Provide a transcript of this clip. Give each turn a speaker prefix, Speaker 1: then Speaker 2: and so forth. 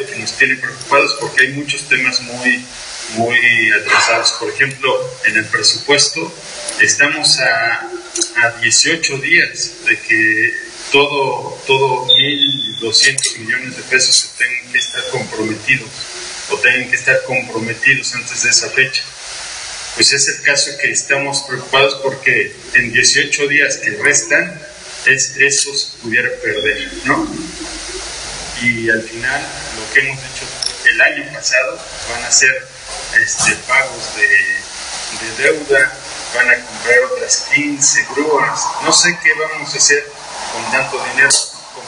Speaker 1: que nos tiene preocupados porque hay muchos temas muy atrasados. Por ejemplo, en el presupuesto estamos a 18 días de que todo 1.200 millones de pesos tengan que estar comprometidos antes de esa fecha. Pues es el caso que estamos preocupados porque en 18 días que restan, eso se pudiera perder, ¿no? Y al final, lo que hemos hecho el año pasado, van a ser pagos de deuda, van a comprar otras 15 grúas, no sé qué vamos a hacer con tanto dinero.